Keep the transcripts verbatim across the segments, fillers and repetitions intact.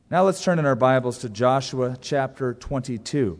Now let's turn in our Bibles to Joshua chapter twenty-two.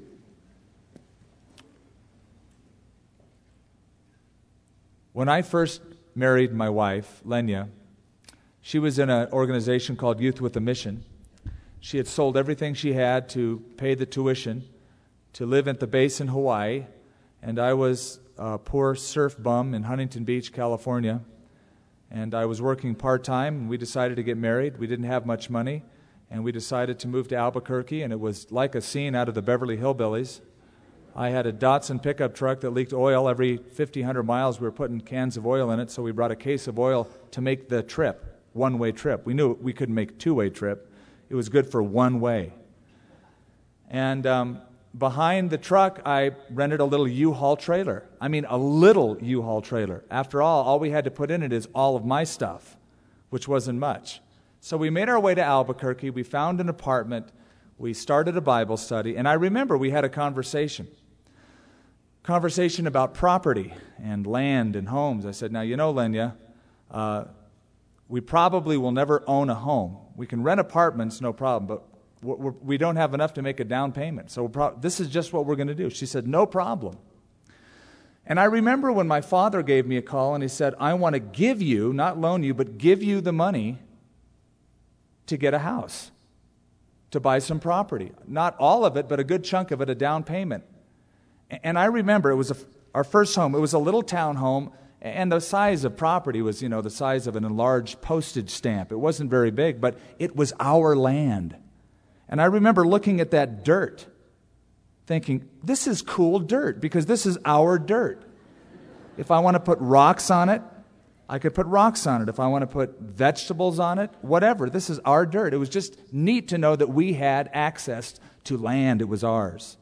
When I first married my wife, Lenya, she was in an organization called Youth with a Mission. She had sold everything she had to pay the tuition to live at the base in Hawaii, and I was a poor surf bum in Huntington Beach, California, and I was working part-time, and we decided to get married. We didn't have much money, and we decided to move to Albuquerque, and it was like a scene out of the Beverly Hillbillies. I had a Datsun pickup truck that leaked oil every fifty, one hundred miles. We were putting cans of oil in it, so we brought a case of oil to make the trip, one-way trip. We knew we couldn't make a two-way trip. It was good for one way. And um, behind the truck, I rented a little U-Haul trailer. I mean, a little U-Haul trailer. After all, all we had to put in it is all of my stuff, which wasn't much. So we made our way to Albuquerque. We found an apartment. We started a Bible study. And I remember we had a conversation. Conversation about property and land and homes. I said, now, you know, Lenya, uh, we probably will never own a home. We can rent apartments, no problem, but we're, we don't have enough to make a down payment. So we're pro- this is just what we're going to do. She said, no problem. And I remember when my father gave me a call and he said, I want to give you, not loan you, but give you the money to get a house, to buy some property. Not all of it, but a good chunk of it, a down payment. And I remember it was a, our first home. It was a little town home, and the size of property was, you know, the size of an enlarged postage stamp. It wasn't very big, but it was our land. And I remember looking at that dirt, thinking, this is cool dirt, because this is our dirt. If I want to put rocks on it, I could put rocks on it. If I want to put vegetables on it, whatever. This is our dirt. It was just neat to know that we had access to land. It was ours.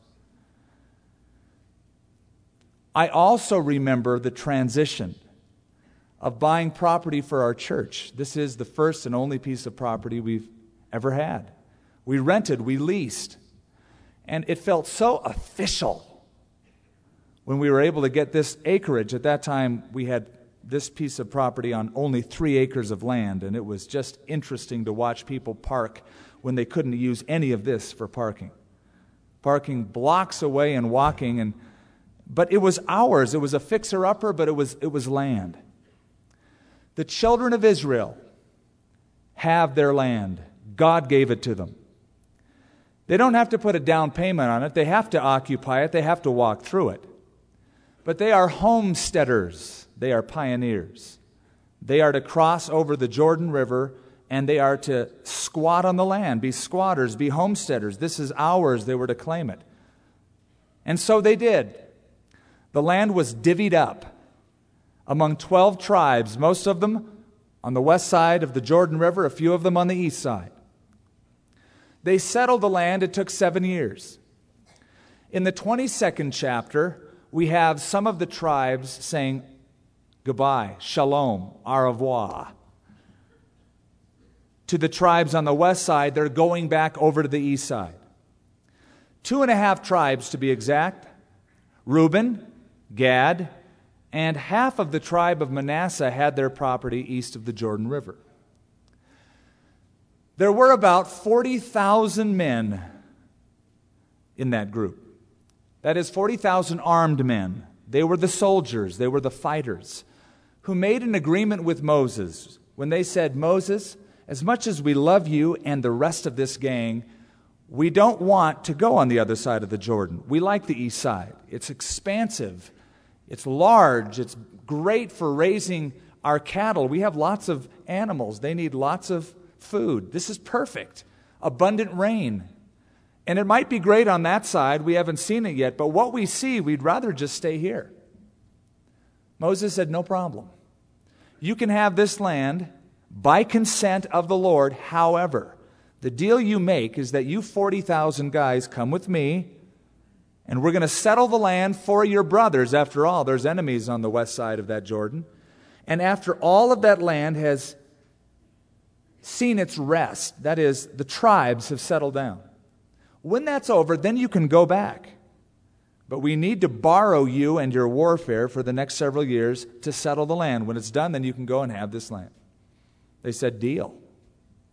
I also remember the transition of buying property for our church. This is the first and only piece of property we've ever had. We rented, we leased, and it felt so official when we were able to get this acreage. At that time, we had this piece of property on only three acres of land, and it was just interesting to watch people park when they couldn't use any of this for parking. Parking blocks away and walking, and but it was ours. It was a fixer-upper, but it was it was land. The children of Israel have their land. God gave it to them. They don't have to put a down payment on it. They have to occupy it. They have to walk through it. But they are homesteaders. They are pioneers. They are to cross over the Jordan River, and they are to squat on the land, be squatters, be homesteaders. This is ours. They were to claim it. And so they did. The land was divvied up among twelve tribes, most of them on the west side of the Jordan River, a few of them on the east side. They settled the land. It took seven years. In the twenty-second chapter, we have some of the tribes saying goodbye, shalom, au revoir. To the tribes on the west side, they're going back over to the east side. Two and a half tribes, to be exact: Reuben, Gad, and half of the tribe of Manasseh had their property east of the Jordan River. There were about forty thousand men in that group. That is, forty thousand armed men. They were the soldiers, they were the fighters, who made an agreement with Moses when they said, Moses, as much as we love you and the rest of this gang, we don't want to go on the other side of the Jordan. We like the east side. It's expansive. It's large. It's great for raising our cattle. We have lots of animals. They need lots of food. This is perfect. Abundant rain. And it might be great on that side. We haven't seen it yet. But what we see, we'd rather just stay here. Moses said, no problem. You can have this land by consent of the Lord. However, the deal you make is that you forty thousand guys come with me, and we're going to settle the land for your brothers. After all, there's enemies on the west side of that Jordan. And after all of that land has seen its rest, that is, the tribes have settled down, when that's over, then you can go back. But we need to borrow you and your warfare for the next several years to settle the land. When it's done, then you can go and have this land. They said, deal.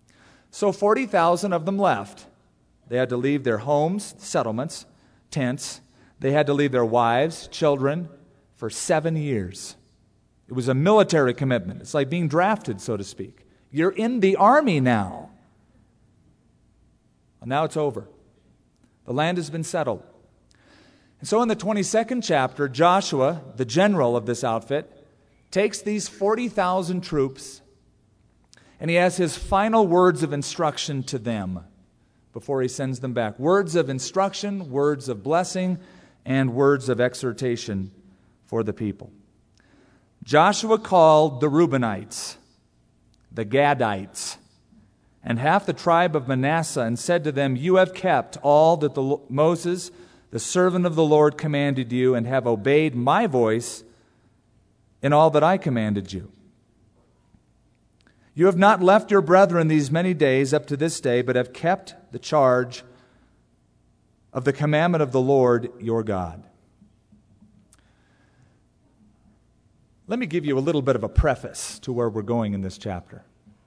So forty thousand of them left. They had to leave their homes, settlements, tents. They had to leave their wives, children, for seven years. It was a military commitment. It's like being drafted, so to speak. You're in the army now. Well, now it's over. The land has been settled. And so in the twenty-second chapter, Joshua, the general of this outfit, takes these forty thousand troops and he has his final words of instruction to them before he sends them back. Words of instruction, words of blessing, and words of exhortation for the people. Joshua called the Reubenites, the Gadites, and half the tribe of Manasseh, and said to them, "You have kept all that the Moses, the servant of the Lord, commanded you, and have obeyed my voice in all that I commanded you. You have not left your brethren these many days up to this day, but have kept the charge of the commandment of the Lord your God." Let me give you a little bit of a preface to where we're going in this chapter.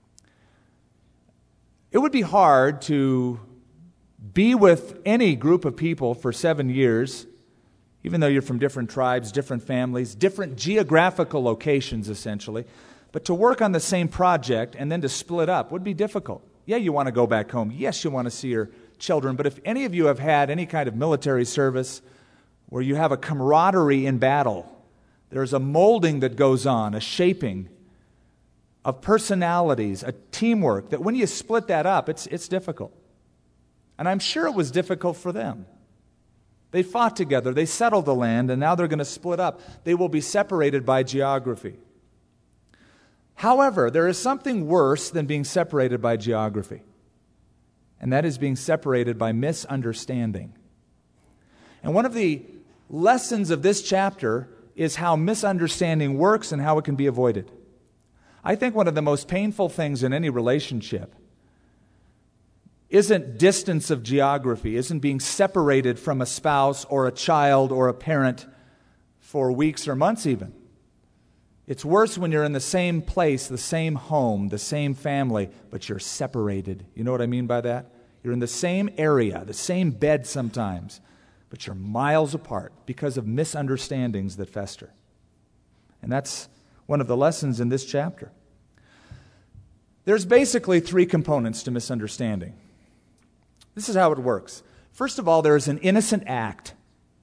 It would be hard to be with any group of people for seven years, even though you're from different tribes, different families, different geographical locations, essentially. But to work on the same project and then to split up would be difficult. Yeah, you want to go back home. Yes, you want to see your children. But if any of you have had any kind of military service where you have a camaraderie in battle, there's a molding that goes on, a shaping of personalities, a teamwork, that when you split that up, it's, it's difficult. And I'm sure it was difficult for them. They fought together, they settled the land, and now they're going to split up. They will be separated by geography. However, there is something worse than being separated by geography, and that is being separated by misunderstanding. And one of the lessons of this chapter is how misunderstanding works and how it can be avoided. I think one of the most painful things in any relationship isn't distance of geography, isn't being separated from a spouse or a child or a parent for weeks or months even. It's worse when you're in the same place, the same home, the same family, but you're separated. You know what I mean by that? You're in the same area, the same bed sometimes, but you're miles apart because of misunderstandings that fester. And that's one of the lessons in this chapter. There's basically three components to misunderstanding. This is how it works. First of all, there is an innocent act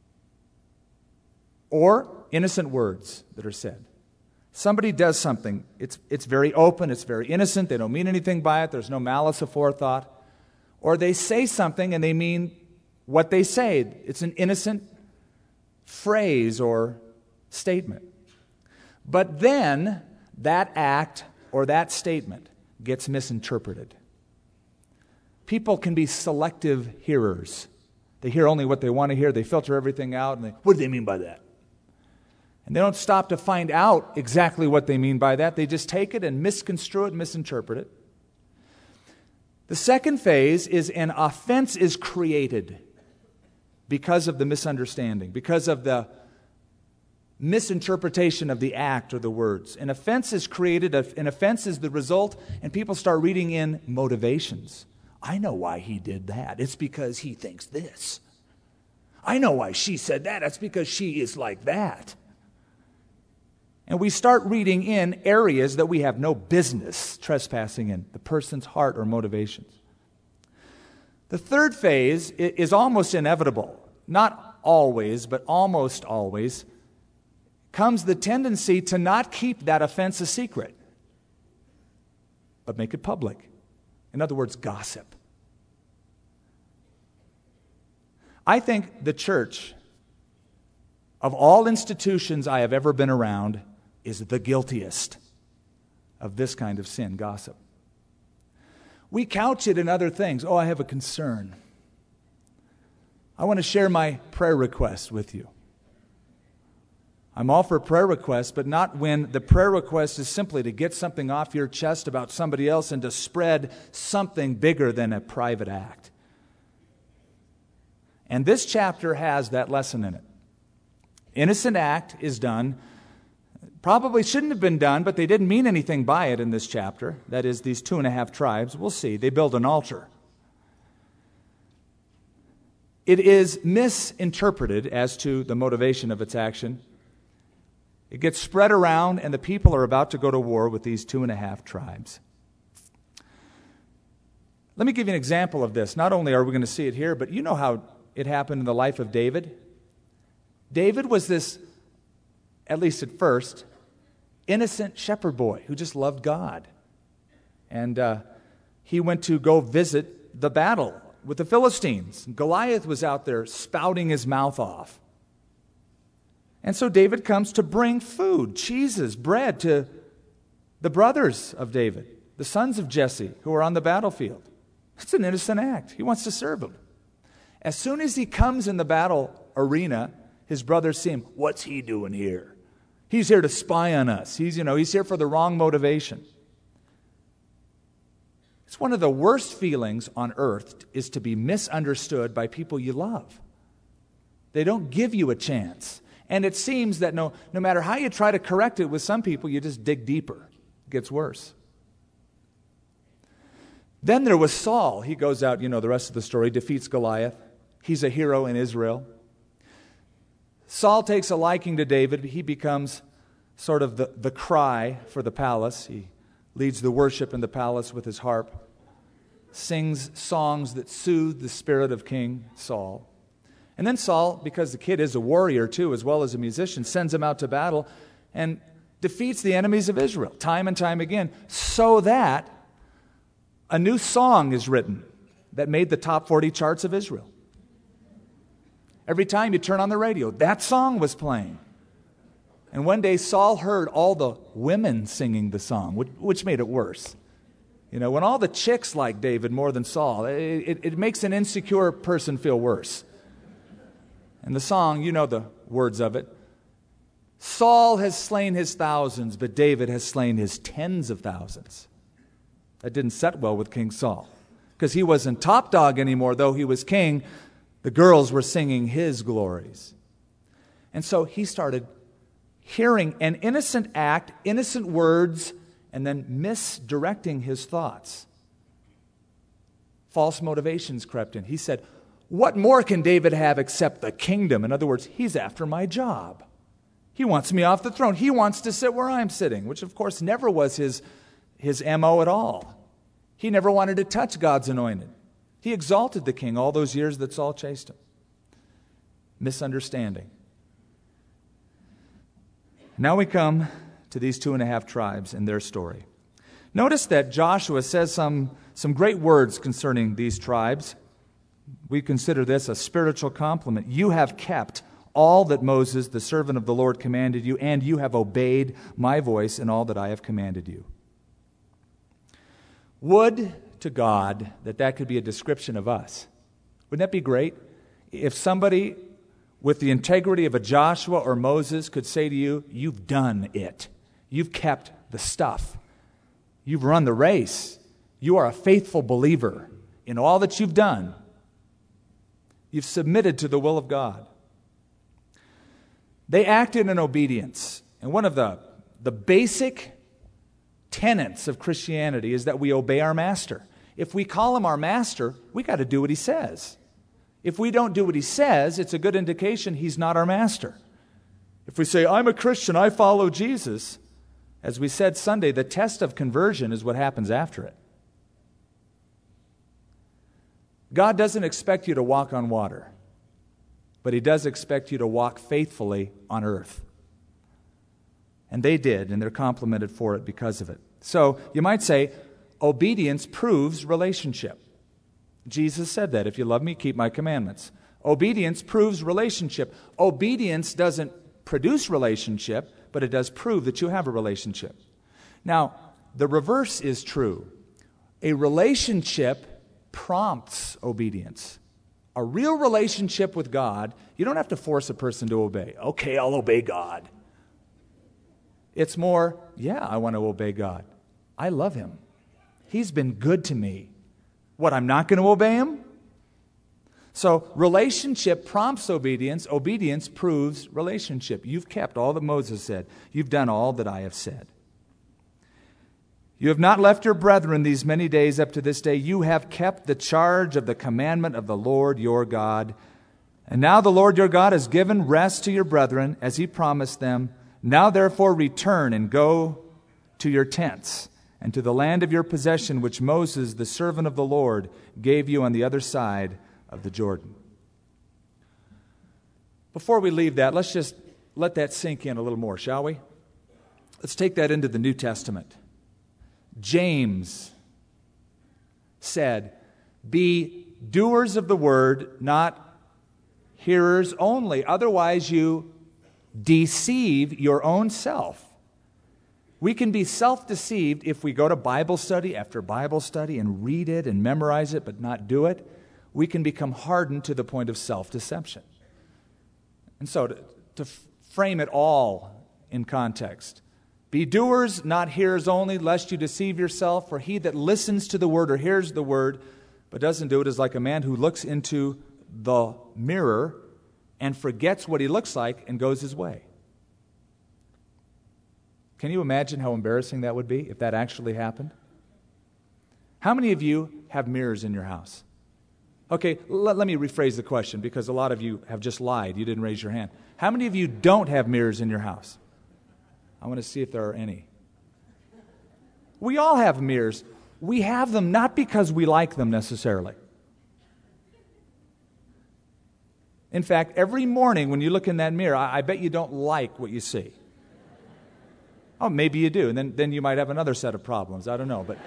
or innocent words that are said. Somebody does something. It's, it's very open. It's very innocent. They don't mean anything by it. There's no malice aforethought. Or they say something and they mean what they say. It's an innocent phrase or statement. But then that act or that statement gets misinterpreted. People can be selective hearers. They hear only what they want to hear. They filter everything out. And they, what do they mean by that? And they don't stop to find out exactly what they mean by that. They just take it and misconstrue it and misinterpret it. The second phase is an offense is created because of the misunderstanding, because of the misinterpretation of the act or the words. An offense is created, an offense is the result, and people start reading in motivations. I know why he did that. It's because he thinks this. I know why she said that. It's because she is like that. And we start reading in areas that we have no business trespassing in, the person's heart or motivations. The third phase is almost inevitable. Not always, but almost always comes the tendency to not keep that offense a secret, but make it public. In other words, gossip. I think the church, of all institutions I have ever been around, is the guiltiest of this kind of sin, gossip. We couch it in other things. Oh, I have a concern. I want to share my prayer request with you. I'm all for prayer requests, but not when the prayer request is simply to get something off your chest about somebody else and to spread something bigger than a private act. And this chapter has that lesson in it. Innocent act is done Probably shouldn't have been done, but they didn't mean anything by it in this chapter. That is, these two and a half tribes. We'll see. They build an altar. It is misinterpreted as to the motivation of its action. It gets spread around, and the people are about to go to war with these two and a half tribes. Let me give you an example of this. Not only are we going to see it here, but you know how it happened in the life of David. David was this, at least at first, innocent shepherd boy who just loved God. And uh, he went to go visit the battle with the Philistines. Goliath was out there spouting his mouth off. And so David comes to bring food, cheeses, bread to the brothers of David, the sons of Jesse, who are on the battlefield. It's an innocent act. He wants to serve them. As soon as he comes in the battle arena, his brothers see him. What's he doing here? He's here to spy on us. He's, you know, he's here for the wrong motivation. It's one of the worst feelings on earth is to be misunderstood by people you love. They don't give you a chance. And it seems that no, no matter how you try to correct it with some people, you just dig deeper. It gets worse. Then there was Saul. He goes out, you know, the rest of the story, defeats Goliath. He's a hero in Israel. Saul takes a liking to David. He becomes sort of the, the cry for the palace. He leads the worship in the palace with his harp, sings songs that soothe the spirit of King Saul. And then Saul, because the kid is a warrior too, as well as a musician, sends him out to battle and defeats the enemies of Israel time and time again, so that a new song is written that made the top forty charts of Israel. Every time you turn on the radio, that song was playing. And one day Saul heard all the women singing the song, which, which made it worse. You know, when all the chicks like David more than Saul, it, it, it makes an insecure person feel worse. And the song, you know the words of it. Saul has slain his thousands, but David has slain his tens of thousands. That didn't set well with King Saul, because he wasn't top dog anymore, though he was king. The girls were singing his glories. And so he started hearing an innocent act, innocent words, and then misdirecting his thoughts. False motivations crept in. He said, what more can David have except the kingdom? In other words, he's after my job. He wants me off the throne. He wants to sit where I'm sitting, which of course never was his, his M O at all. He never wanted to touch God's anointed. He exalted the king all those years that Saul chased him. Misunderstanding. Now we come to these two and a half tribes and their story. Notice that Joshua says some, some great words concerning these tribes. We consider this a spiritual compliment. You have kept all that Moses, the servant of the Lord, commanded you, and you have obeyed my voice in all that I have commanded you. Would to God that that could be a description of us. Wouldn't that be great? If somebody with the integrity of a Joshua or Moses could say to you, you've done it. You've kept the stuff. You've run the race. You are a faithful believer in all that you've done. You've submitted to the will of God. They acted in obedience. And one of the, the basic tenets of Christianity is that we obey our master. If we call him our master, we got to do what he says. If we don't do what he says, it's a good indication he's not our master. If we say, I'm a Christian, I follow Jesus, as we said Sunday, the test of conversion is what happens after it. God doesn't expect you to walk on water, but he does expect you to walk faithfully on earth. And they did, and they're complimented for it because of it. So you might say, obedience proves relationship. Jesus said that, if you love me, keep my commandments. Obedience proves relationship. Obedience doesn't produce relationship, but it does prove that you have a relationship. Now, the reverse is true. A relationship prompts obedience. A real relationship with God, you don't have to force a person to obey. Okay, I'll obey God. It's more, yeah, I want to obey God. I love him. He's been good to me. What, I'm not going to obey him? So relationship prompts obedience. Obedience proves relationship. You've kept all that Moses said. You've done all that I have said. You have not left your brethren these many days up to this day. You have kept the charge of the commandment of the Lord your God. And now the Lord your God has given rest to your brethren as he promised them. Now therefore return and go to your tents and to the land of your possession, which Moses, the servant of the Lord, gave you on the other side of the Jordan. Before we leave that, let's just let that sink in a little more, shall we? Let's take that into the New Testament. James said, be doers of the word, not hearers only. Otherwise you deceive your own self. We can be self-deceived if we go to Bible study after Bible study and read it and memorize it but not do it. We can become hardened to the point of self-deception. And so to, to frame it all in context, be doers, not hearers only, lest you deceive yourself. For he that listens to the word or hears the word, but doesn't do it, is like a man who looks into the mirror and forgets what he looks like and goes his way. Can you imagine how embarrassing that would be if that actually happened? How many of you have mirrors in your house? Okay, let, let me rephrase the question because a lot of you have just lied. You didn't raise your hand. How many of you don't have mirrors in your house? I want to see if there are any. We all have mirrors. We have them not because we like them necessarily. In fact, every morning when you look in that mirror, I, I bet you don't like what you see. Oh, maybe you do, and then, then you might have another set of problems. I don't know, but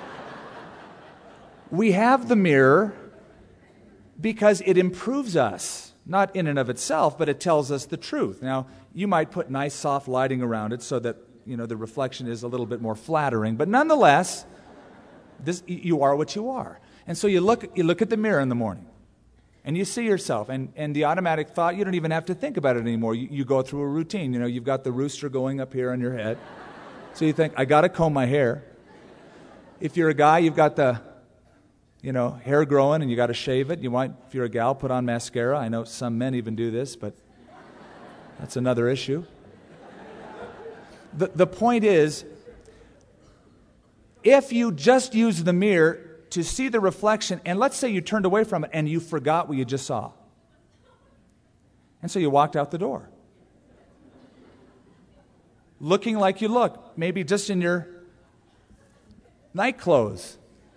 we have the mirror because it improves us, not in and of itself, but it tells us the truth. Now, you might put nice soft lighting around it so that, you know, the reflection is a little bit more flattering, but nonetheless, this, you are what you are. And so you look, you look at the mirror in the morning, and you see yourself, and, and the automatic thought, you don't even have to think about it anymore. You, you go through a routine. You know, you've got the rooster going up here on your head. So you think, I got to comb my hair. If you're a guy, you've got the, you know, hair growing and you got to shave it. You might, if you're a gal, put on mascara. I know some men even do this, but that's another issue. The, the point is, if you just use the mirror to see the reflection, and let's say you turned away from it and you forgot what you just saw. And so you walked out the door. Looking like you look, maybe just in your night clothes.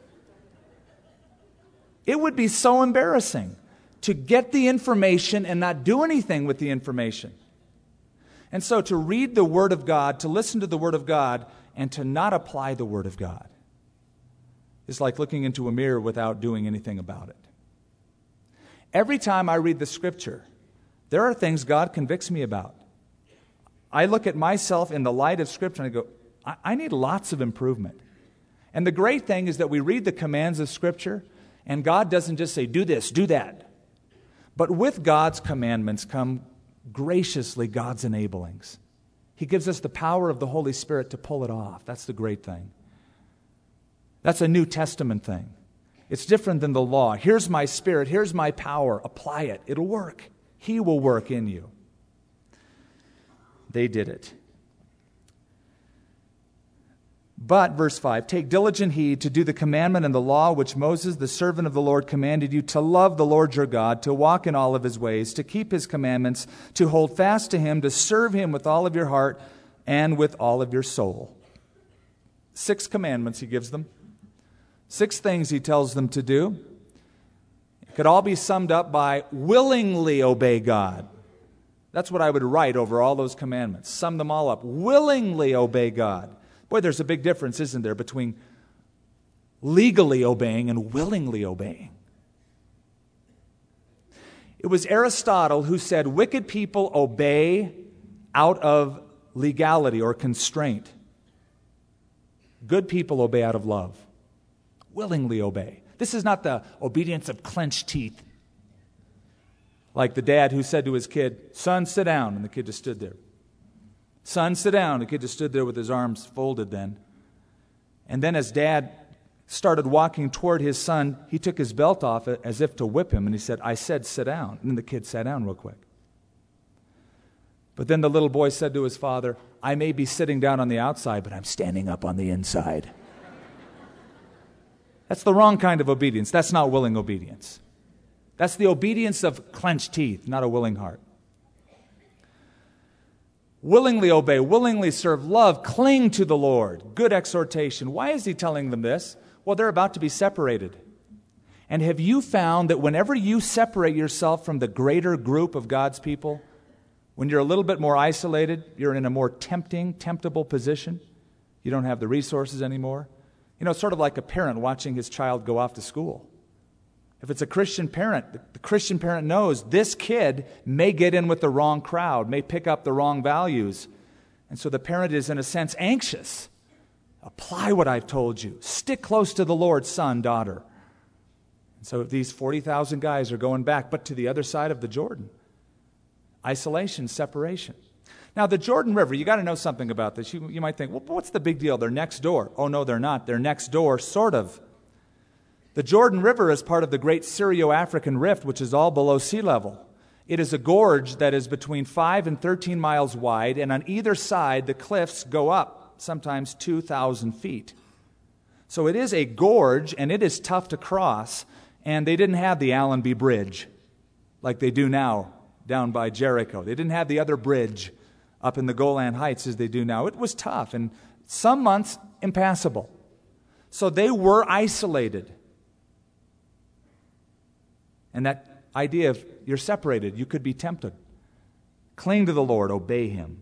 It would be so embarrassing to get the information and not do anything with the information. And so to read the Word of God, to listen to the Word of God, and to not apply the Word of God is like looking into a mirror without doing anything about it. Every time I read the Scripture, there are things God convicts me about. I look at myself in the light of Scripture and I go, I, I need lots of improvement. And the great thing is that we read the commands of Scripture, and God doesn't just say, do this, do that. But with God's commandments come graciously God's enablings. He gives us the power of the Holy Spirit to pull it off. That's the great thing. That's a New Testament thing. It's different than the law. Here's my Spirit, here's my power. Apply it. It'll work. He will work in you. They did it. But, verse five, take diligent heed to do the commandment and the law which Moses, the servant of the Lord, commanded you, to love the Lord your God, to walk in all of his ways, to keep his commandments, to hold fast to him, to serve him with all of your heart and with all of your soul. Six commandments he gives them. Six things he tells them to do. It could all be summed up by willingly obey God. That's what I would write over all those commandments. Sum them all up. Willingly obey God. Boy, there's a big difference, isn't there, between legally obeying and willingly obeying. It was Aristotle who said wicked people obey out of legality or constraint. Good people obey out of love. Willingly obey. This is not the obedience of clenched teeth. Like the dad who said to his kid, son, sit down, and the kid just stood there. Son, sit down. The kid just stood there with his arms folded then. And then as dad started walking toward his son, he took his belt off it as if to whip him, and he said, I said, sit down. And then the kid sat down real quick. But then the little boy said to his father, I may be sitting down on the outside, but I'm standing up on the inside. That's the wrong kind of obedience. That's not willing obedience. That's the obedience of clenched teeth, not a willing heart. Willingly obey, willingly serve, love, cling to the Lord. Good exhortation. Why is he telling them this? Well, they're about to be separated. And have you found that whenever you separate yourself from the greater group of God's people, when you're a little bit more isolated, you're in a more tempting, temptable position? You don't have the resources anymore. You know, it's sort of like a parent watching his child go off to school. If it's a Christian parent, the Christian parent knows this kid may get in with the wrong crowd, may pick up the wrong values. And so the parent is, in a sense, anxious. Apply what I've told you. Stick close to the Lord, son, daughter. And so these forty thousand guys are going back, but to the other side of the Jordan. Isolation, separation. Now, the Jordan River, you got to know something about this. You, you might think, well, what's the big deal? They're next door. Oh, no, they're not. They're next door, sort of. The Jordan River is part of the Great Syro-African Rift, which is all below sea level. It is a gorge that is between five and thirteen miles wide, and on either side, the cliffs go up, sometimes two thousand feet. So it is a gorge, and it is tough to cross, and they didn't have the Allenby Bridge like they do now down by Jericho. They didn't have the other bridge up in the Golan Heights as they do now. It was tough, and some months impassable. So they were isolated. And that idea of you're separated, you could be tempted. Cling to the Lord, obey Him.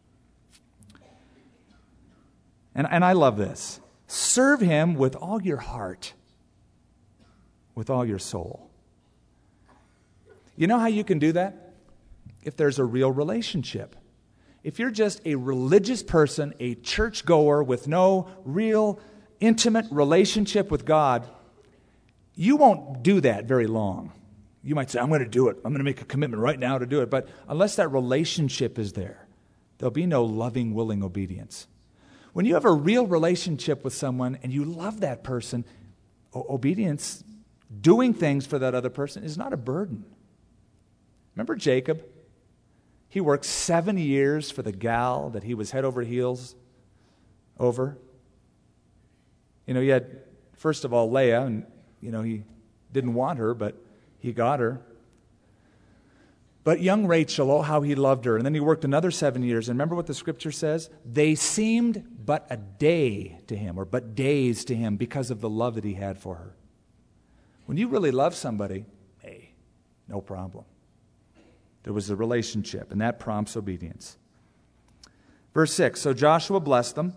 And, and I love this. Serve Him with all your heart, with all your soul. You know how you can do that? If there's a real relationship. If you're just a religious person, a churchgoer with no real intimate relationship with God, you won't do that very long. You might say, I'm going to do it. I'm going to make a commitment right now to do it. But unless that relationship is there, there'll be no loving, willing obedience. When you have a real relationship with someone and you love that person, o- obedience, doing things for that other person is not a burden. Remember Jacob? He worked seven years for the gal that he was head over heels over. You know, he had, first of all, Leah, and, you know, he didn't want her, but he got her. But young Rachel, oh, how he loved her. And then he worked another seven years. And remember what the scripture says? They seemed but a day to him, or but days to him, because of the love that he had for her. When you really love somebody, hey, no problem. There was a relationship, and that prompts obedience. Verse six, so Joshua blessed them,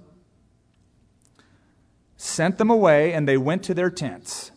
sent them away, and they went to their tents.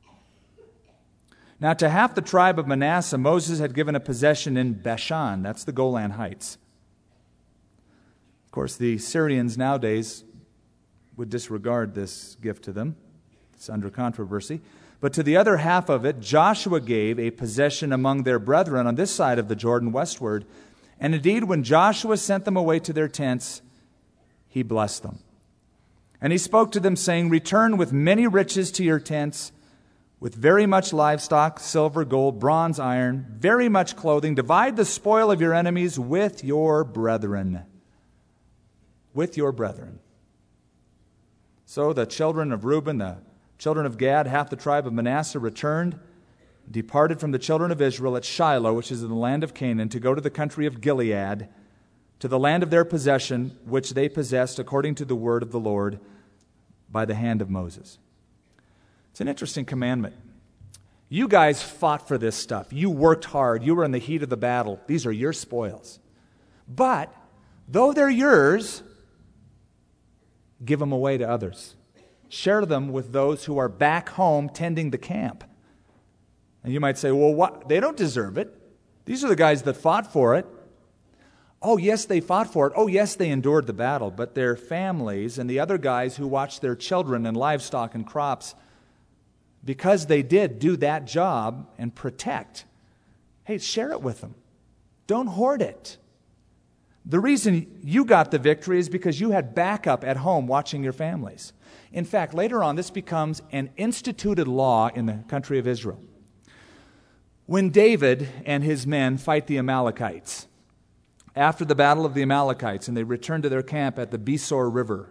Now, to half the tribe of Manasseh, Moses had given a possession in Bashan. That's the Golan Heights. Of course, the Syrians nowadays would disregard this gift to them. It's under controversy. But to the other half of it, Joshua gave a possession among their brethren on this side of the Jordan westward. And indeed, when Joshua sent them away to their tents, he blessed them. And he spoke to them, saying, return with many riches to your tents, with very much livestock, silver, gold, bronze, iron, very much clothing. Divide the spoil of your enemies with your brethren. With your brethren. So the children of Reuben, the children of Gad, half the tribe of Manasseh, returned, departed from the children of Israel at Shiloh, which is in the land of Canaan, to go to the country of Gilead, to the land of their possession, which they possessed according to the word of the Lord by the hand of Moses. It's an interesting commandment. You guys fought for this stuff. You worked hard. You were in the heat of the battle. These are your spoils. But though they're yours, give them away to others. Share them with those who are back home tending the camp. And you might say, well, what? They don't deserve it. These are the guys that fought for it. Oh, yes, they fought for it. Oh, yes, they endured the battle. But their families and the other guys who watched their children and livestock and crops, because they did do that job and protect, hey, share it with them. Don't hoard it. The reason you got the victory is because you had backup at home watching your families. In fact, later on, this becomes an instituted law in the country of Israel. When David and his men fight the Amalekites, after the battle of the Amalekites, and they return to their camp at the Besor River,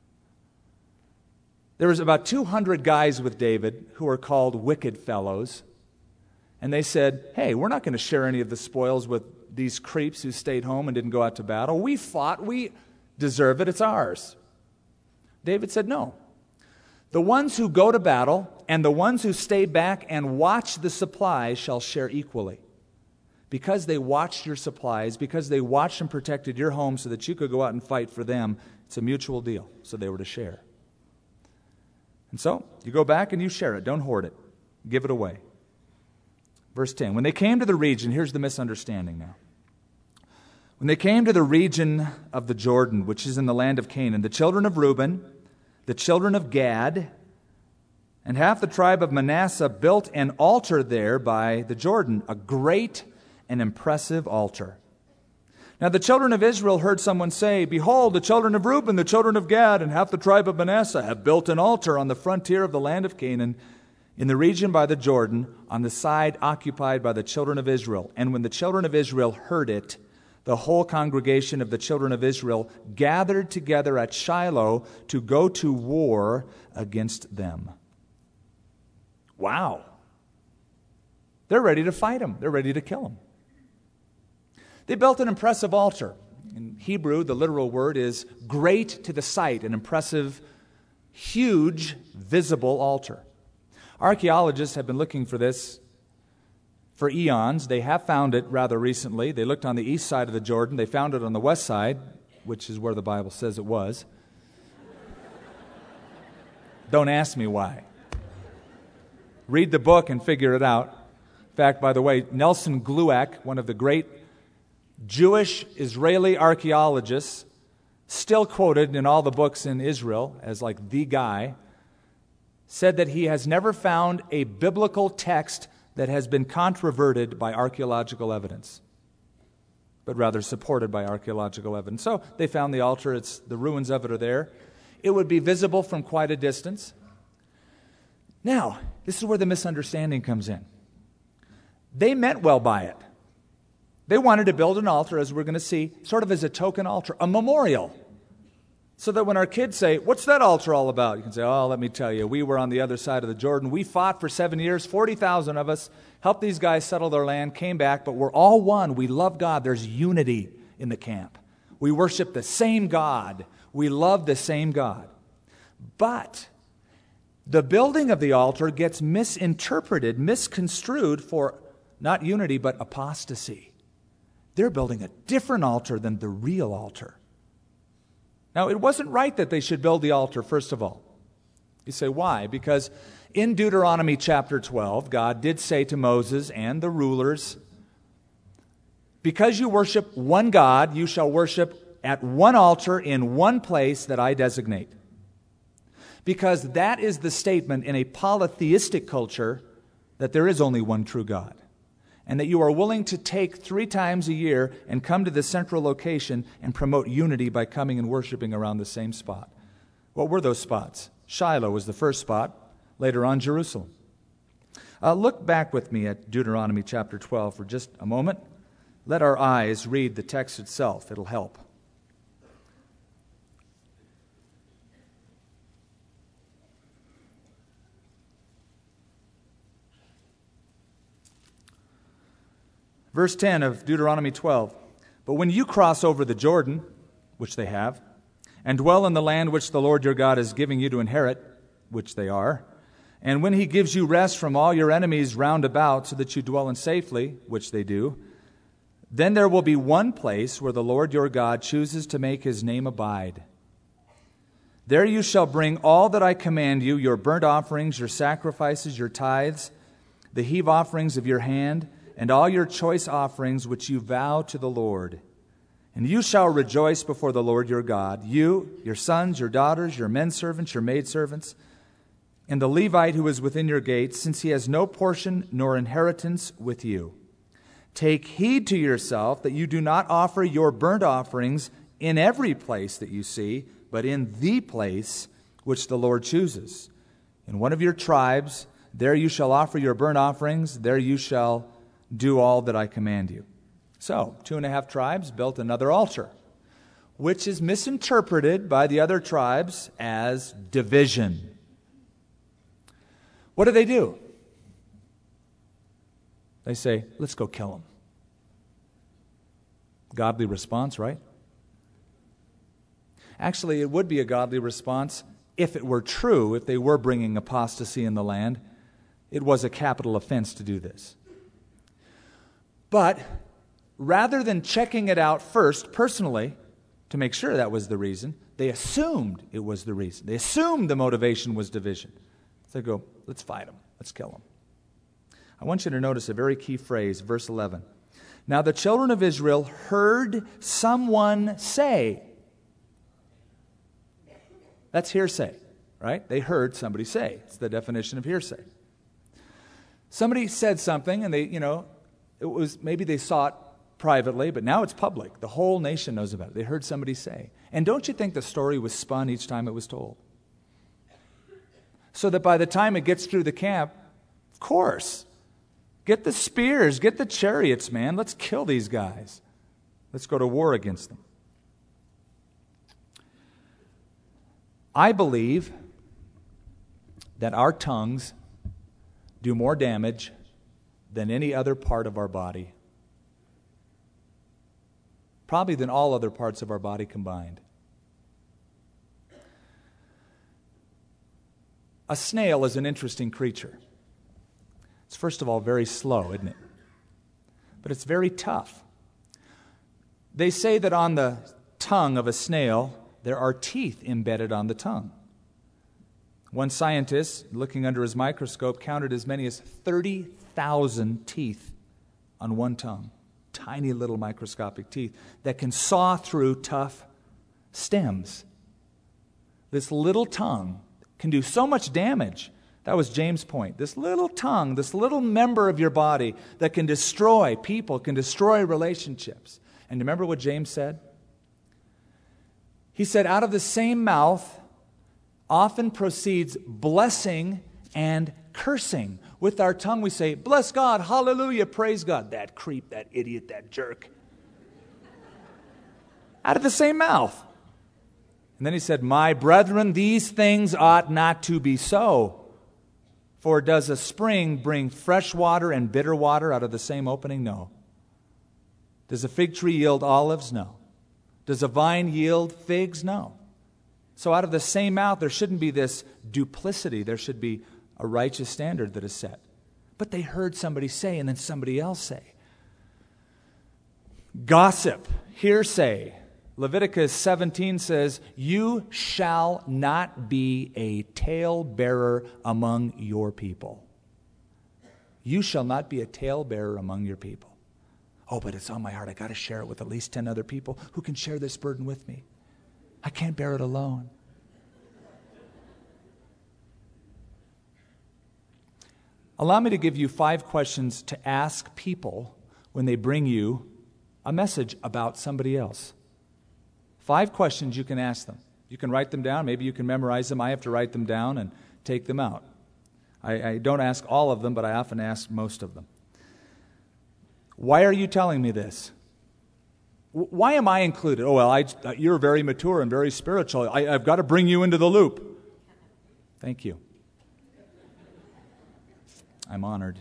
there was about two hundred guys with David who are called wicked fellows. And they said, hey, we're not going to share any of the spoils with these creeps who stayed home and didn't go out to battle. We fought. We deserve it. It's ours. David said, no. The ones who go to battle and the ones who stay back and watch the supplies shall share equally. Because they watched your supplies, because they watched and protected your home so that you could go out and fight for them, it's a mutual deal. So they were to share. And so, you go back and you share it. Don't hoard it. Give it away. Verse ten, when they came to the region, here's the misunderstanding now. When they came to the region of the Jordan, which is in the land of Canaan, the children of Reuben, the children of Gad, and half the tribe of Manasseh built an altar there by the Jordan, a great and impressive altar. Now the children of Israel heard someone say, behold, the children of Reuben, the children of Gad, and half the tribe of Manasseh have built an altar on the frontier of the land of Canaan, in the region by the Jordan, on the side occupied by the children of Israel. And when the children of Israel heard it, the whole congregation of the children of Israel gathered together at Shiloh to go to war against them. Wow. They're ready to fight them. They're ready to kill them. They built an impressive altar. In Hebrew, the literal word is great to the sight, an impressive, huge, visible altar. Archaeologists have been looking for this for eons. They have found it rather recently. They looked on the east side of the Jordan. They found it on the west side, which is where the Bible says it was. Don't ask me why. Read the book and figure it out. In fact, by the way, Nelson Glueck, one of the great Jewish Israeli archaeologists, still quoted in all the books in Israel as like the guy, said that he has never found a biblical text that has been controverted by archaeological evidence, but rather supported by archaeological evidence. So they found the altar. It's, the ruins of it are there. It would be visible from quite a distance. Now, this is where the misunderstanding comes in. They meant well by it. They wanted to build an altar, as we're going to see, sort of as a token altar, a memorial. So that when our kids say, what's that altar all about? You can say, oh, let me tell you, we were on the other side of the Jordan. We fought for seven years, forty thousand of us, helped these guys settle their land, came back, but we're all one. We love God. There's unity in the camp. We worship the same God. We love the same God. But the building of the altar gets misinterpreted, misconstrued for not unity, but apostasy. They're building a different altar than the real altar. Now, it wasn't right that they should build the altar, first of all. You say, why? Because in Deuteronomy chapter twelve, God did say to Moses and the rulers, because you worship one God, you shall worship at one altar in one place that I designate. Because that is the statement in a polytheistic culture that there is only one true God. And that you are willing to take three times a year and come to the central location and promote unity by coming and worshiping around the same spot. What were those spots? Shiloh was the first spot, later on Jerusalem. Uh, look back with me at Deuteronomy chapter twelve for just a moment. Let our eyes read the text itself. It'll help. Verse ten of Deuteronomy twelve, but when you cross over the Jordan, which they have, and dwell in the land which the Lord your God is giving you to inherit, which they are, and when he gives you rest from all your enemies round about so that you dwell in safely, which they do, then there will be one place where the Lord your God chooses to make his name abide. There you shall bring all that I command you, your burnt offerings, your sacrifices, your tithes, the heave offerings of your hand, and all your choice offerings which you vow to the Lord. And you shall rejoice before the Lord your God, you, your sons, your daughters, your men servants, your maidservants, and the Levite who is within your gates, since he has no portion nor inheritance with you. Take heed to yourself that you do not offer your burnt offerings in every place that you see, but in the place which the Lord chooses. In one of your tribes, there you shall offer your burnt offerings, there you shall do all that I command you. So, two and a half tribes built another altar, which is misinterpreted by the other tribes as division. What do they do? They say, let's go kill him. Godly response, right? Actually, it would be a godly response if it were true, if they were bringing apostasy in the land. It was a capital offense to do this. But rather than checking it out first, personally, to make sure that was the reason, they assumed it was the reason. They assumed the motivation was division. So they go, let's fight him. Let's kill him. I want you to notice a very key phrase, verse eleven. Now the children of Israel heard someone say. That's hearsay, right? They heard somebody say. It's the definition of hearsay. Somebody said something and they, you know, it was, maybe they saw it privately, but now it's public. The whole nation knows about it. They heard somebody say. And don't you think the story was spun each time it was told? So that by the time it gets through the camp, of course, get the spears, get the chariots, man. Let's kill these guys. Let's go to war against them. I believe that our tongues do more damage than any other part of our body. Probably than all other parts of our body combined. A snail is an interesting creature. It's first of all very slow, isn't it? But it's very tough. They say that on the tongue of a snail, there are teeth embedded on the tongue. One scientist, looking under his microscope, counted as many as thirty thousand teeth on one tongue. Tiny little microscopic teeth that can saw through tough stems. This little tongue can do so much damage. That was James' point. This little tongue, this little member of your body that can destroy people, can destroy relationships. And remember what James said? He said, out of the same mouth often proceeds blessing and cursing. With our tongue we say, bless God, hallelujah, praise God. That creep, that idiot, that jerk. Out of the same mouth. And then he said, my brethren, these things ought not to be so. For does a spring bring fresh water and bitter water out of the same opening? No. Does a fig tree yield olives? No. Does a vine yield figs? No. So out of the same mouth, there shouldn't be this duplicity. There should be a righteous standard that is set. But they heard somebody say and then somebody else say. Gossip, hearsay. Leviticus seventeen says, you shall not be a talebearer among your people. You shall not be a talebearer among your people. Oh, but it's on my heart. I got to share it with at least ten other people who can share this burden with me. I can't bear it alone. Allow me to give you five questions to ask people when they bring you a message about somebody else. Five questions you can ask them. You can write them down. Maybe you can memorize them. I have to write them down and take them out. I, I don't ask all of them, but I often ask most of them. Why are you telling me this? Why am I included? Oh, well, I, you're very mature and very spiritual. I, I've got to bring you into the loop. Thank you. I'm honored.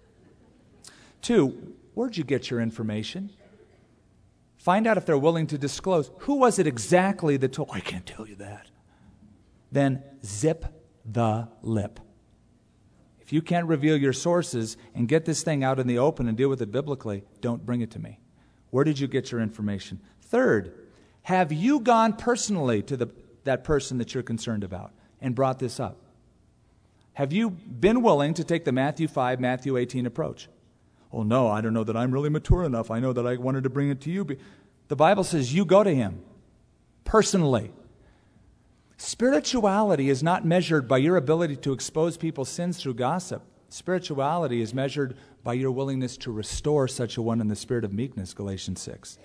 Two, where'd you get your information? Find out if they're willing to disclose. Who was it exactly that told? I can't tell you that. Then zip the lip. If you can't reveal your sources and get this thing out in the open and deal with it biblically, don't bring it to me. Where did you get your information? Third, have you gone personally to the, that person that you're concerned about and brought this up? Have you been willing to take the Matthew five, Matthew eighteen approach? Oh, no, I don't know that I'm really mature enough. I know that I wanted to bring it to you. The Bible says you go to him personally. Spirituality is not measured by your ability to expose people's sins through gossip. Spirituality is measured by your willingness to restore such a one in the spirit of meekness, Galatians six.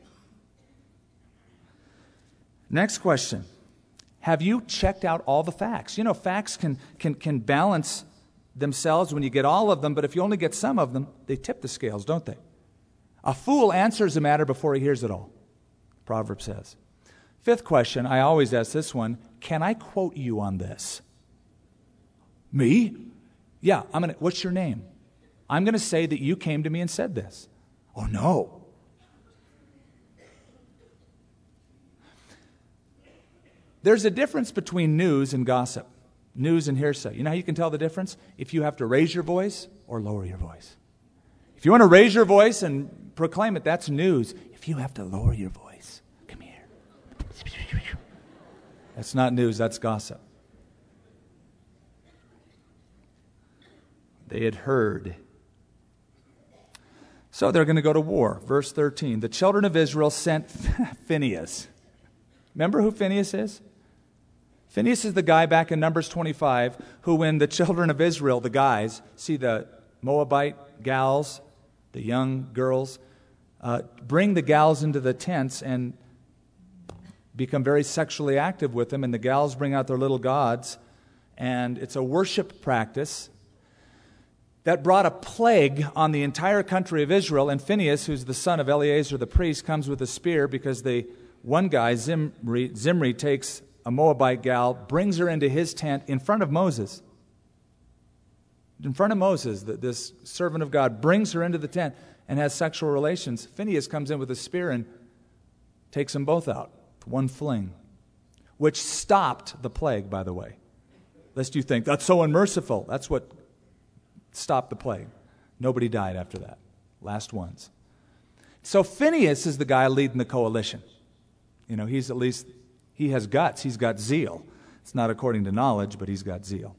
Next question. Have you checked out all the facts? You know, facts can, can, can balance themselves when you get all of them, but if you only get some of them, they tip the scales, don't they? A fool answers a matter before he hears it all, Proverbs says. Fifth question, I always ask this one, can I quote you on this? Me? Yeah, I'm gonna, what's your name? I'm going to say that you came to me and said this. Oh, no. There's a difference between news and gossip, news and hearsay. You know how you can tell the difference? If you have to raise your voice or lower your voice. If you want to raise your voice and proclaim it, that's news. If you have to lower your voice, come here. That's not news, that's gossip. They had heard. So they're going to go to war. Verse thirteen, the children of Israel sent Phinehas. Remember who Phinehas is? Phinehas is the guy back in Numbers twenty-five who, when the children of Israel, the guys, see the Moabite gals, the young girls, uh, bring the gals into the tents and become very sexually active with them, and the gals bring out their little gods, and it's a worship practice that brought a plague on the entire country of Israel. And Phinehas, who's the son of Eleazar the priest, comes with a spear because the one guy, Zimri, Zimri, takes a Moabite gal, brings her into his tent in front of Moses. In front of Moses, this servant of God brings her into the tent and has sexual relations. Phinehas comes in with a spear and takes them both out, one fling, which stopped the plague, by the way. Lest you think, that's so unmerciful. That's what stopped the plague. Nobody died after that. Last ones. So Phinehas is the guy leading the coalition. You know, he's at least, he has guts. He's got zeal. It's not according to knowledge, but he's got zeal.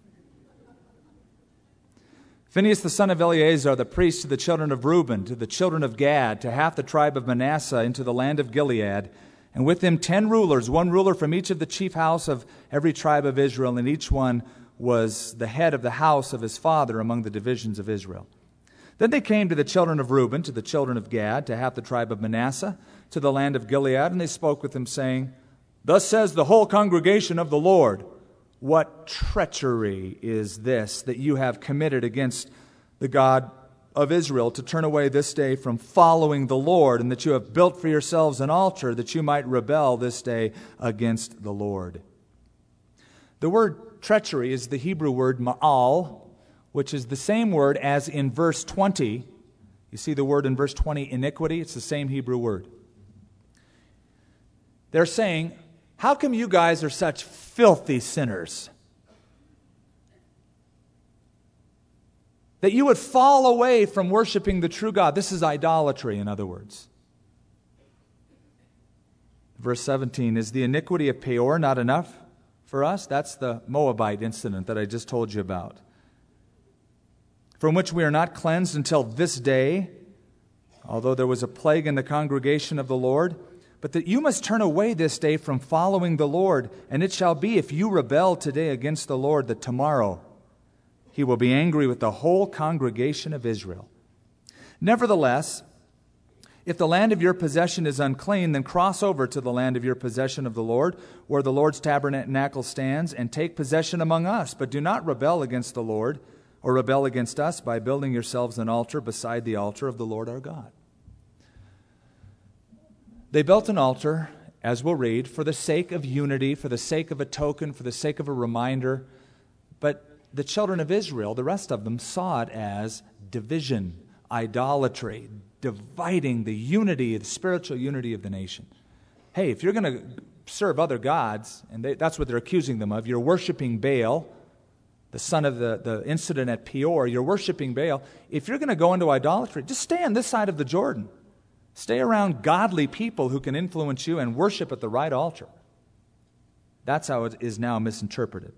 Phinehas, the son of Eleazar, the priest, to the children of Reuben, to the children of Gad, to half the tribe of Manasseh, into the land of Gilead, and with him ten rulers, one ruler from each of the chief house of every tribe of Israel, and each one was the head of the house of his father among the divisions of Israel. Then they came to the children of Reuben, to the children of Gad, to half the tribe of Manasseh, to the land of Gilead, and they spoke with them, saying, thus says the whole congregation of the Lord, what treachery is this that you have committed against the God of Israel, to turn away this day from following the Lord, and that you have built for yourselves an altar, that you might rebel this day against the Lord. The word treachery is the Hebrew word ma'al, which is the same word as in verse twenty. You see the word in verse twenty, iniquity? It's the same Hebrew word. They're saying, how come you guys are such filthy sinners? That you would fall away from worshiping the true God. This is idolatry, in other words. Verse seventeen, is the iniquity of Peor not enough for us? That's the Moabite incident that I just told you about, from which we are not cleansed until this day, although there was a plague in the congregation of the Lord. But that you must turn away this day from following the Lord, and it shall be, if you rebel today against the Lord, that tomorrow He will be angry with the whole congregation of Israel. Nevertheless, if the land of your possession is unclean, then cross over to the land of your possession of the Lord, where the Lord's tabernacle stands, and take possession among us. But do not rebel against the Lord, or rebel against us by building yourselves an altar beside the altar of the Lord our God. They built an altar, as we'll read, for the sake of unity, for the sake of a token, for the sake of a reminder. But the children of Israel, the rest of them, saw it as division, idolatry, dividing the unity, the spiritual unity of the nation. Hey, if you're going to serve other gods, and they, that's what they're accusing them of, you're worshiping Baal, the son of the, the incident at Peor, you're worshiping Baal. If you're going to go into idolatry, just stay on this side of the Jordan. Stay around godly people who can influence you and worship at the right altar. That's how it is now misinterpreted.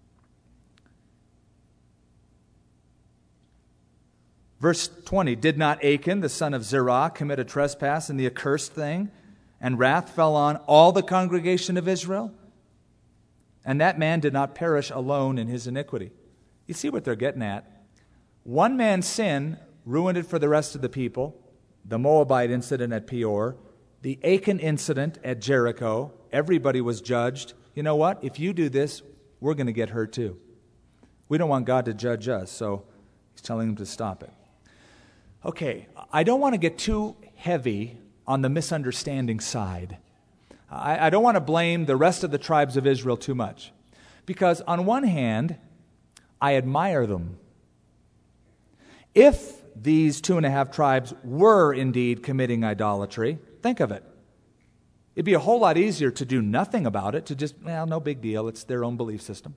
Verse twenty, did not Achan, the son of Zerah, commit a trespass in the accursed thing, and wrath fell on all the congregation of Israel? And that man did not perish alone in his iniquity. You see what they're getting at? One man's sin ruined it for the rest of the people. The Moabite incident at Peor, the Achan incident at Jericho, everybody was judged. You know what? If you do this, we're going to get hurt too. We don't want God to judge us, so he's telling them to stop it. Okay, I don't want to get too heavy on the misunderstanding side. I, I don't want to blame the rest of the tribes of Israel too much. Because on one hand, I admire them. If these two and a half tribes were indeed committing idolatry, think of it. It'd be a whole lot easier to do nothing about it, to just, well, no big deal, it's their own belief system.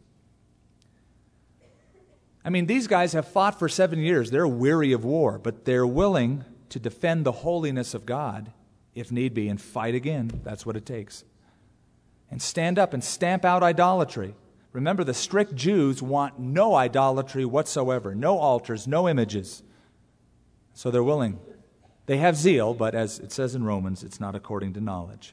I mean, these guys have fought for seven years. They're weary of war, but they're willing to defend the holiness of God, if need be, and fight again. That's what it takes. And stand up and stamp out idolatry. Remember, the strict Jews want no idolatry whatsoever, no altars, no images. So they're willing. They have zeal, but as it says in Romans, it's not according to knowledge.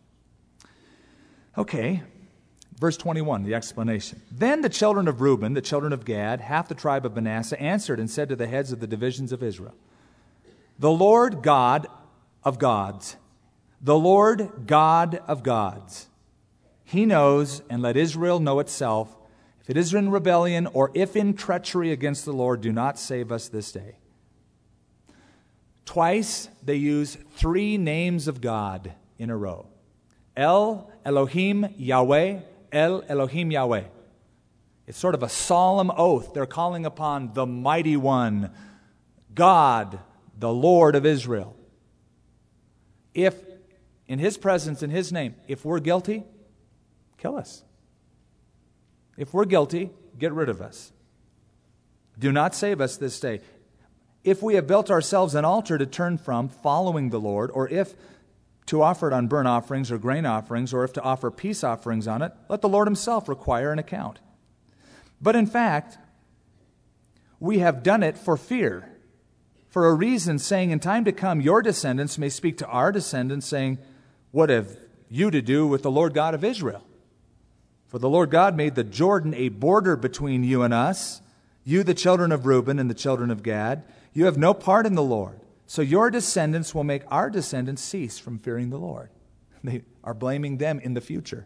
Okay, verse twenty-one, the explanation. Then the children of Reuben, the children of Gad, half the tribe of Manasseh, answered and said to the heads of the divisions of Israel, the Lord God of gods, the Lord God of gods, He knows, and let Israel know itself, if it is in rebellion or if in treachery against the Lord, do not save us this day. Twice they use three names of God in a row. El Elohim Yahweh, El Elohim Yahweh. It's sort of a solemn oath. They're calling upon the Mighty One, God, the Lord of Israel. If, in His presence, in His name, if we're guilty, kill us. If we're guilty, get rid of us. Do not save us this day. If we have built ourselves an altar to turn from, following the Lord, or if to offer it on burnt offerings or grain offerings, or if to offer peace offerings on it, let the Lord Himself require an account. But in fact, we have done it for fear, for a reason, saying, in time to come, your descendants may speak to our descendants, saying, what have you to do with the Lord God of Israel? For the Lord God made the Jordan a border between you and us, you the children of Reuben and the children of Gad. You have no part in the Lord. So your descendants will make our descendants cease from fearing the Lord. They are blaming them in the future.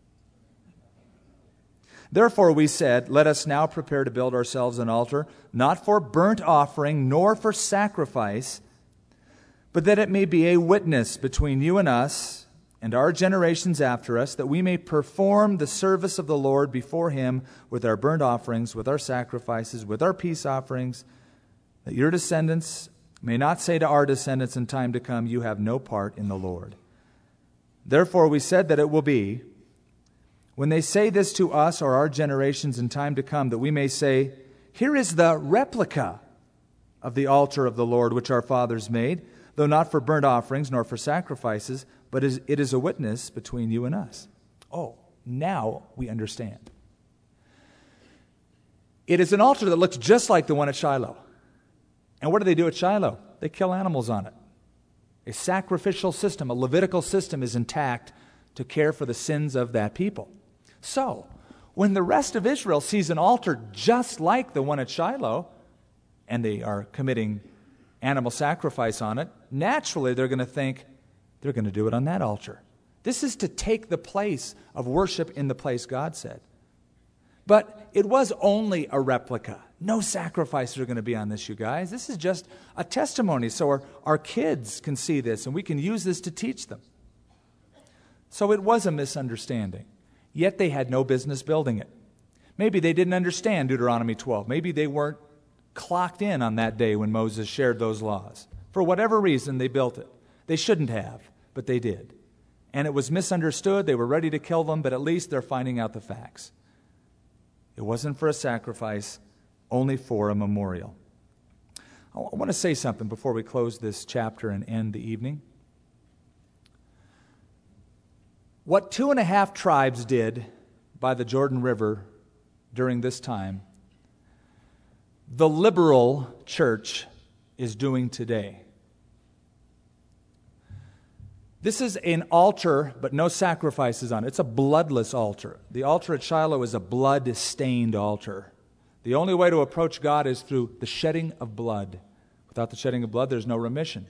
Therefore we said, let us now prepare to build ourselves an altar, not for burnt offering, nor for sacrifice, but that it may be a witness between you and us and our generations after us, that we may perform the service of the Lord before Him with our burnt offerings, with our sacrifices, with our peace offerings, that your descendants may not say to our descendants in time to come, you have no part in the Lord. Therefore we said that it will be, when they say this to us or our generations in time to come, that we may say, here is the replica of the altar of the Lord which our fathers made, though not for burnt offerings nor for sacrifices, but it is a witness between you and us. Oh, now we understand. It is an altar that looks just like the one at Shiloh. And what do they do at Shiloh? They kill animals on it. A sacrificial system, a Levitical system is intact to care for the sins of that people. So, when the rest of Israel sees an altar just like the one at Shiloh, and they are committing animal sacrifice on it, naturally they're going to think they're going to do it on that altar. This is to take the place of worship in the place God said. But it was only a replica. No sacrifices are going to be on this, you guys. This is just a testimony so our, our kids can see this and we can use this to teach them. So it was a misunderstanding. Yet they had no business building it. Maybe they didn't understand Deuteronomy twelve. Maybe they weren't clocked in on that day when Moses shared those laws. For whatever reason, they built it. They shouldn't have, but they did. And it was misunderstood. They were ready to kill them, but at least they're finding out the facts. It wasn't for a sacrifice, only for a memorial. I want to say something before we close this chapter and end the evening. What two and a half tribes did by the Jordan River during this time, the liberal church is doing today. This is an altar, but no sacrifices on it. It's a bloodless altar. The altar at Shiloh is a blood-stained altar. The only way to approach God is through the shedding of blood. Without the shedding of blood, there's no remission.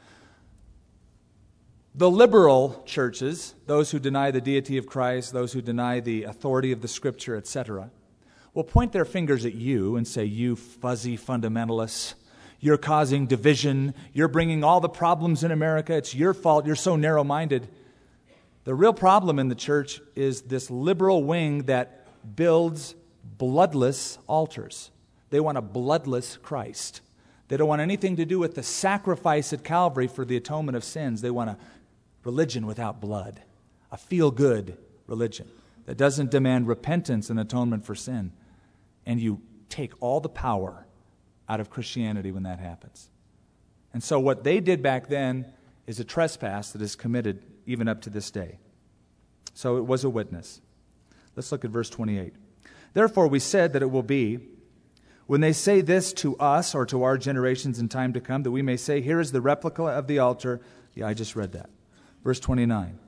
The liberal churches, those who deny the deity of Christ, those who deny the authority of the Scripture, et cetera, will point their fingers at you and say, you fuzzy fundamentalists, you're causing division, you're bringing all the problems in America, it's your fault, you're so narrow-minded. The real problem in the church is this liberal wing that builds bloodless altars. They want a bloodless Christ. They don't want anything to do with the sacrifice at Calvary for the atonement of sins. They want a religion without blood, a feel-good religion that doesn't demand repentance and atonement for sin. And you take all the power out of Christianity when that happens. And so what they did back then is a trespass that is committed even up to this day. So it was a witness. Let's look at verse twenty-eight. Therefore we said that it will be, when they say this to us or to our generations in time to come, that we may say, here is the replica of the altar. Yeah, I just read that. Verse twenty-nine.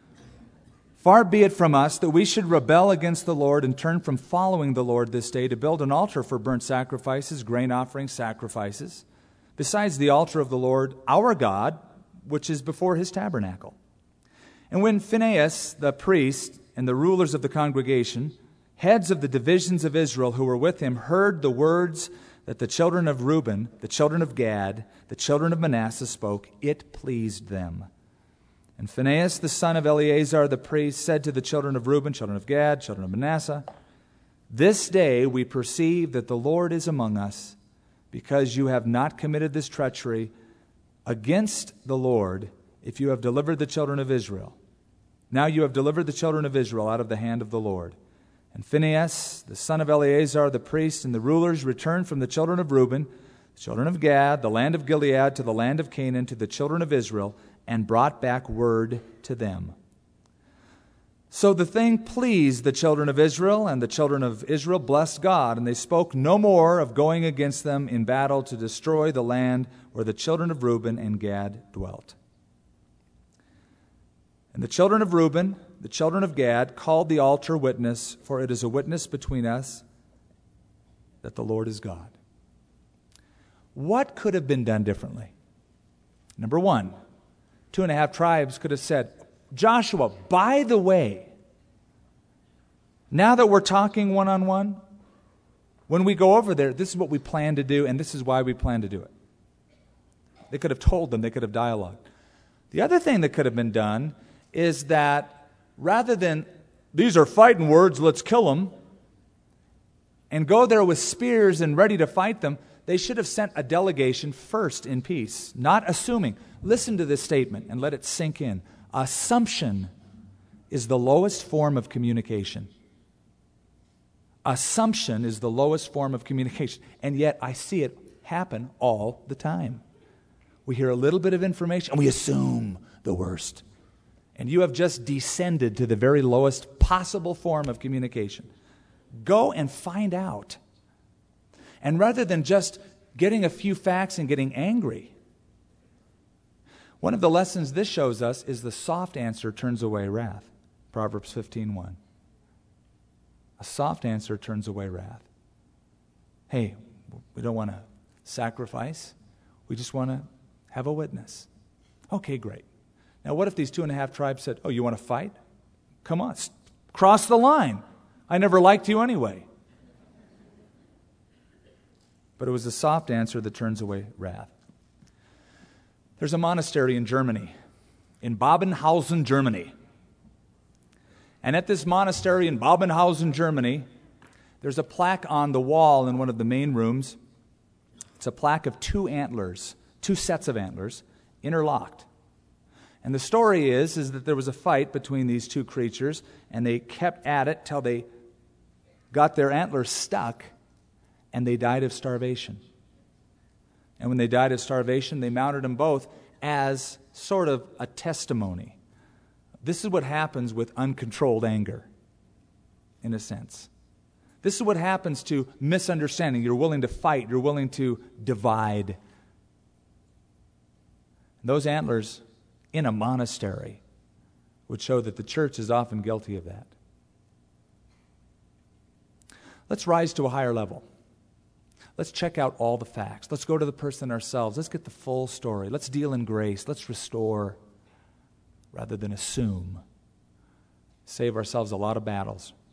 Far be it from us that we should rebel against the Lord and turn from following the Lord this day to build an altar for burnt sacrifices, grain offerings, sacrifices, besides the altar of the Lord our God, which is before his tabernacle. And when Phinehas the priest and the rulers of the congregation, heads of the divisions of Israel who were with him, heard the words that the children of Reuben, the children of Gad, the children of Manasseh spoke, it pleased them. And Phinehas, the son of Eleazar the priest, said to the children of Reuben, children of Gad, children of Manasseh, this day we perceive that the Lord is among us, because you have not committed this treachery against the Lord, if you have delivered the children of Israel. Now you have delivered the children of Israel out of the hand of the Lord. And Phinehas, the son of Eleazar the priest, and the rulers returned from the children of Reuben, the children of Gad, the land of Gilead, to the land of Canaan, to the children of Israel, and brought back word to them. So the thing pleased the children of Israel, and the children of Israel blessed God, and they spoke no more of going against them in battle to destroy the land where the children of Reuben and Gad dwelt. And the children of Reuben, the children of Gad, called the altar witness, for it is a witness between us that the Lord is God. What could have been done differently? Number one, two and a half tribes could have said, Joshua, by the way, now that we're talking one-on-one, when we go over there, this is what we plan to do, and this is why we plan to do it. They could have told them, they could have dialogued. The other thing that could have been done is that rather than, these are fighting words, let's kill them, and go there with spears and ready to fight them, they should have sent a delegation first in peace, not assuming. Listen to this statement and let it sink in. Assumption is the lowest form of communication. Assumption is the lowest form of communication, and yet I see it happen all the time. We hear a little bit of information and we assume the worst. And you have just descended to the very lowest possible form of communication. Go and find out. And rather than just getting a few facts and getting angry, one of the lessons this shows us is the soft answer turns away wrath. Proverbs fifteen one. A soft answer turns away wrath. Hey, we don't want to sacrifice. We just want to have a witness. Okay, great. Now what if these two and a half tribes said, oh, you want to fight? Come on, cross the line. I never liked you anyway. But it was a soft answer that turns away wrath. There's a monastery in Germany, in Babenhausen, Germany. And at this monastery in Babenhausen, Germany, there's a plaque on the wall in one of the main rooms. It's a plaque of two antlers, two sets of antlers, interlocked. And the story is, is that there was a fight between these two creatures, and they kept at it till they got their antlers stuck, and they died of starvation. And when they died of starvation, they mounted them both as sort of a testimony. This is what happens with uncontrolled anger, in a sense. This is what happens to misunderstanding. You're willing to fight. You're willing to divide. Those antlers in a monastery would show that the church is often guilty of that. Let's rise to a higher level. Let's check out all the facts. Let's go to the person ourselves. Let's get the full story. Let's deal in grace. Let's restore rather than assume. Save ourselves a lot of battles.